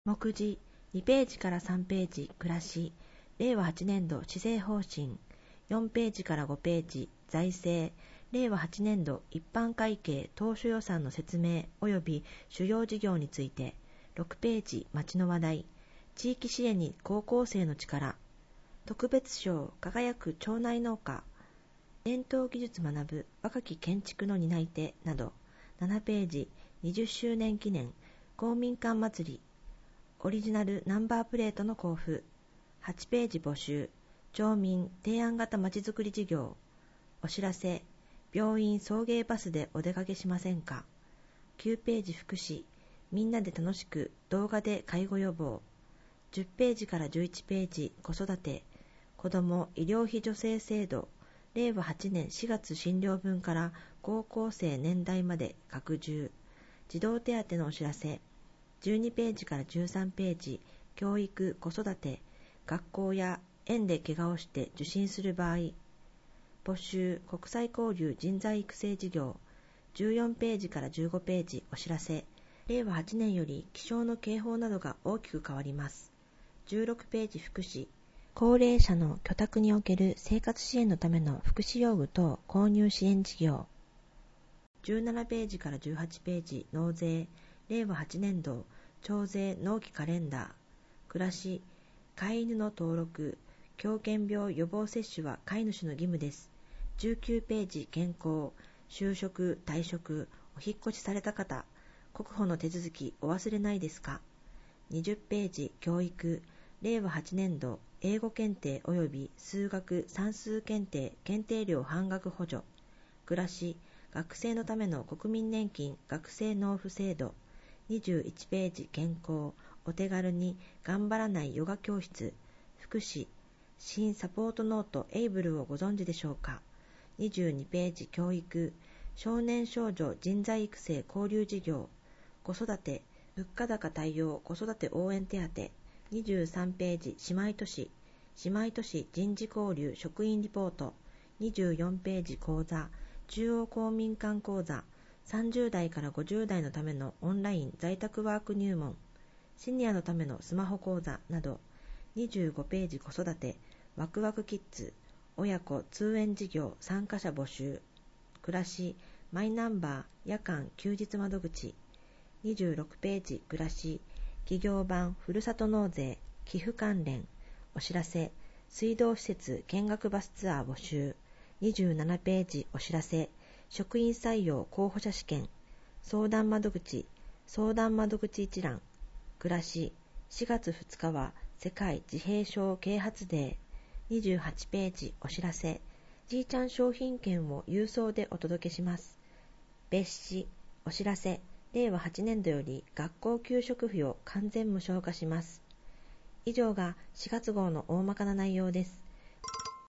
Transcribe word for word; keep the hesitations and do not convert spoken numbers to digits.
目次にページからさんページ暮らし令和はちねん度施政方針よんページからごページ財政令和はちねん度一般会計当初予算の説明及び主要事業についてろくページ町の話題地域支援に高校生の力特別賞輝く町内農家伝統技術学ぶ若き建築の担い手などななページにじゅっしゅうねん記念公民館祭りオリジナルナンバープレートの交付はちページ募集町民提案型まちづくり事業お知らせ病院送迎バスでお出かけしませんかきゅうページ福祉みんなで楽しく動画で介護予防じゅっページからじゅういちページ子育て子ども医療費助成制度令和はちねんしがつ診療分から高校生年代まで拡充児童手当のお知らせじゅうにページからじゅうさんページ教育子育て学校や園で怪我をして受診する場合募集国際交流人材育成事業じゅうよんページからじゅうごページお知らせ令和はちねんより気象の警報などが大きく変わりますじゅうろくページ福祉高齢者の居宅における生活支援のための福祉用具等購入支援事業じゅうななページからじゅうはちページ納税令和はちねん度徴税納期カレンダー暮らし飼い犬の登録狂犬病予防接種は飼い主の義務ですじゅうきゅうページ健康就職退職お引っ越しされた方国保の手続きお忘れないですかにじゅうページ教育令和はちねん度英語検定及び数学算数検定検定料半額補助暮らし学生のための国民年金学生納付制度にじゅういちページ健康お手軽に頑張らないヨガ教室福祉新サポートノートエイブルをご存知でしょうかにじゅうにページ教育少年少女人材育成交流事業子育て物価高対応子育て応援手当にじゅうさんページ姉妹都市姉妹都市人事交流職員リポートにじゅうよんページ講座中央公民館講座さんじゅう代からごじゅう代のためのオンライン在宅ワーク入門シニアのためのスマホ講座などにじゅうごページ子育てワクワクキッズ親子通園事業参加者募集暮らしマイナンバー夜間休日窓口にじゅうろくページ暮らし企業版ふるさと納税寄付関連お知らせ水道施設見学バスツアー募集にじゅうななページお知らせ職員採用候補者試験相談窓口相談窓口一覧暮らししがつふつかは世界自閉症啓発デーにじゅうはちページお知らせじいちゃん商品券を郵送でお届けします別紙お知らせ令和はちねん度より学校給食費を完全無償化します以上がしがつ号の大まかな内容です